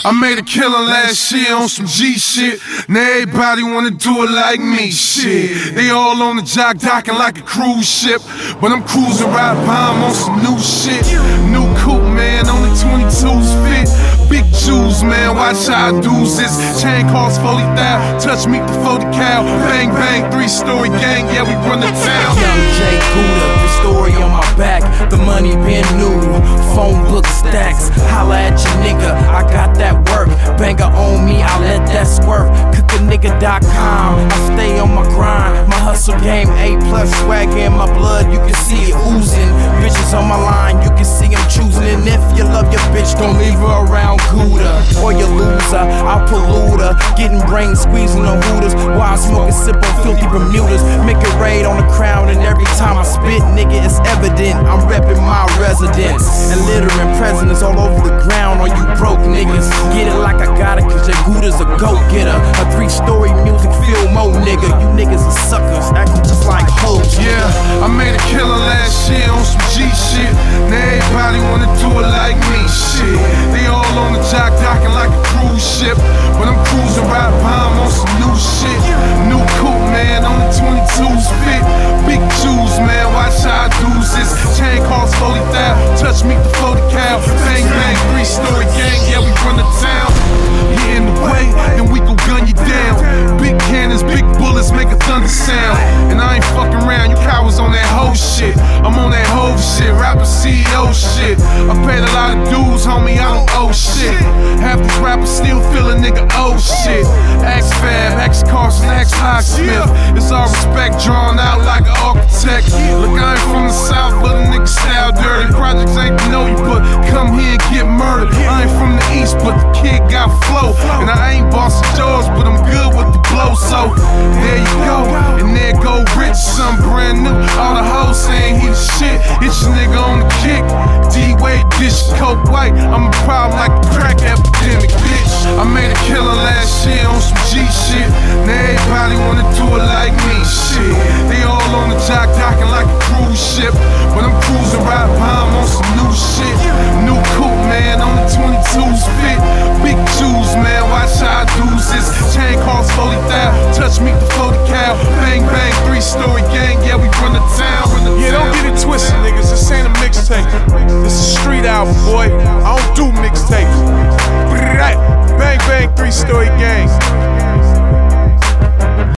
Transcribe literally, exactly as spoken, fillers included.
I made a killing last year on some G shit. Now everybody wanna do it like me, shit. They all on the jock docking like a cruise ship, but I'm cruising right by 'em on some new shit. New coupe, man, only twenty-twos fit. Big Jews, man, watch how I do this. Chain costs forty thousand, touch me for forty cal. Bang, bang, three-story gang, yeah, we run the town. Young Jay Gouda, the story on my back. The money been new, phone book stacks. Holla at your nigga, I got that work. Banger on me, I let that squirt. Cook a nigga dot com, I stay on my grind. My hustle game, A plus swag in my blood, you can see it oozing. Bitches on my line, you can see them choosing. And if you love your bitch, don't leave her around Gouda, or you loser, I'll pollute her. Getting brain squeezing the hooters while I smoke and sip on filthy Bermudas. Make it raid on the crown, and every time I spit, nigga, it's evident I'm repping my residence. And littering presidents all over the ground on you broke niggas. Get it like I got it, cause your Gouda's a go-getter. A three-story music film, mo nigga. You niggas are suckers, acting just like hoes. Yeah, I made a killing last year on some G shit. Now everybody wanna do it like me, shit. They all on the jock docking like a cruise ship, but I'm cruising right by 'em on some new shit. New coupe, man, only twenty-twos fit. Big Jews, man, watch how I do this. Chain costs forty thousand, touch me for forty cal. Bang, bang, three-story gang, yeah, we run the town. You in the way, then we gon' gun you down. Big cannons, big bullets make a thunder sound. And I ain't fucking around, you cowards on that whole shit. I'm on that whole shit, rapper C E O shit. I paid a lot of dues, homie, I don't owe shit. Half these rappers still feel a nigga owe shit. Axe Fab, Axe Carson, Axe Highsmith. It's all respect drawn out like an architect. Look, I ain't from the south, but a nigga style dirty. Projects ain't to know you, but come here and get murdered. I ain't from the east, but the kid got flow. And I ain't Boston George, but I'm good with the blow. So there you go, and there go Rich, something brand new. All the hoes saying he the shit. It's your nigga on the kick. D-Wade, dish, coke white. I'm a problem like the crack epidemic, bitch. I made a killing last year on some G shit. Now everybody wanna do it like me, shit. They all on the jock docking like a cruise ship, but I'm cruising right by 'em on some new shit. New coupe, man, only twenty-twos fit. Big Jews, man, watch how I do this. Chain costs forty thousand, touch me for forty cal. Bang, bang, three-story gang, yeah, we run the town. Run the Yeah, don't town. get it twisted, niggas. This ain't a mixtape. This is a street album, boy. I don't do mixtapes. Bang, bang, three-story gang.